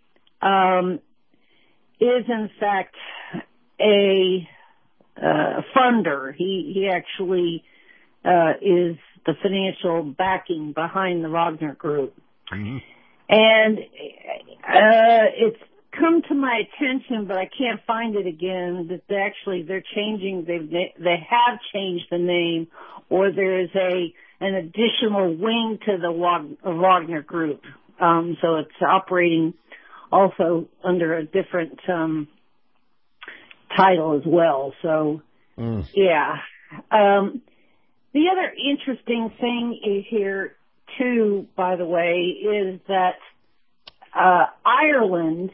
[SPEAKER 11] is, in fact, a funder. He actually is the financial backing behind the Wagner Group. Mm-hmm. And it's come to my attention, but I can't find it again, that they're changing, they have changed the name, or there is an additional wing to the Wagner Group. So it's operating also under a different title as well. So, yeah. The other interesting thing is here, too, by the way, is that Ireland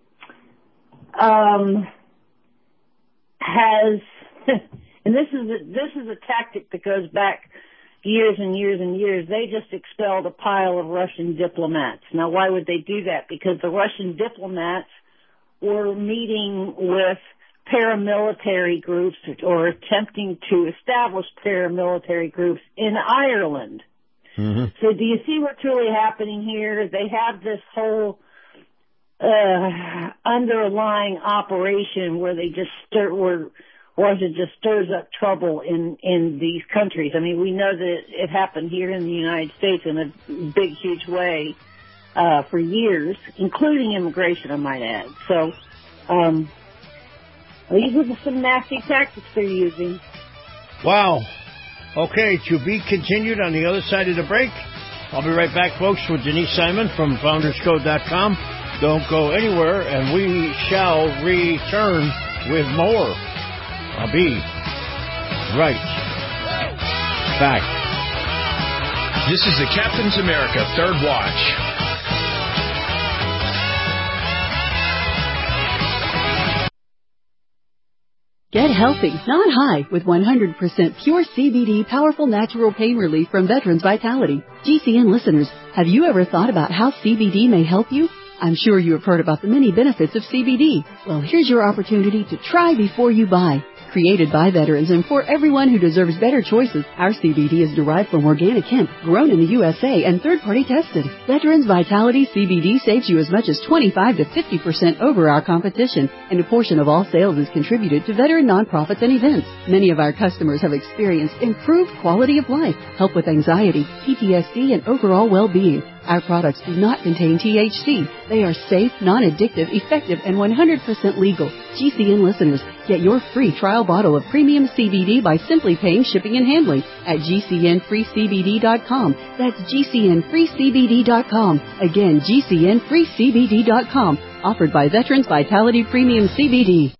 [SPEAKER 11] has, and this is a tactic that goes back years and years and years. They just expelled a pile of Russian diplomats. Now, why would they do that? Because the Russian diplomats were meeting with paramilitary groups or attempting to establish paramilitary groups in Ireland. Mm-hmm. So do you see what's really happening here? They have this whole underlying operation where they just Russia just stirs up trouble in these countries. I mean, we know that it happened here in the United States in a big, huge way for years, including immigration, I might add. So these are some nasty tactics they're using.
[SPEAKER 5] Wow. Okay, to be continued on the other side of the break. I'll be right back, folks, with Denise Simon from FoundersCode.com. Don't go anywhere, and we shall return with more. I'll be right back.
[SPEAKER 2] This is the Captain's America Third Watch.
[SPEAKER 12] Get healthy, not high, with 100% pure CBD powerful natural pain relief from Veterans Vitality. GCN listeners, have you ever thought about how CBD may help you? I'm sure you have heard about the many benefits of CBD. Well, here's your opportunity to try before you buy. Created by veterans and for everyone who deserves better choices, our CBD is derived from organic hemp, grown in the USA and third-party tested. Veterans Vitality CBD saves you as much as 25 to 50% over our competition, and a portion of all sales is contributed to veteran nonprofits and events. Many of our customers have experienced improved quality of life, help with anxiety, PTSD, and overall well-being. Our products do not contain THC. They are safe, non-addictive, effective, and 100% legal. GCN listeners, get your free trial bottle of premium CBD by simply paying shipping and handling at GCNFreeCBD.com. That's GCNFreeCBD.com. Again, GCNFreeCBD.com. Offered by Veterans Vitality Premium CBD.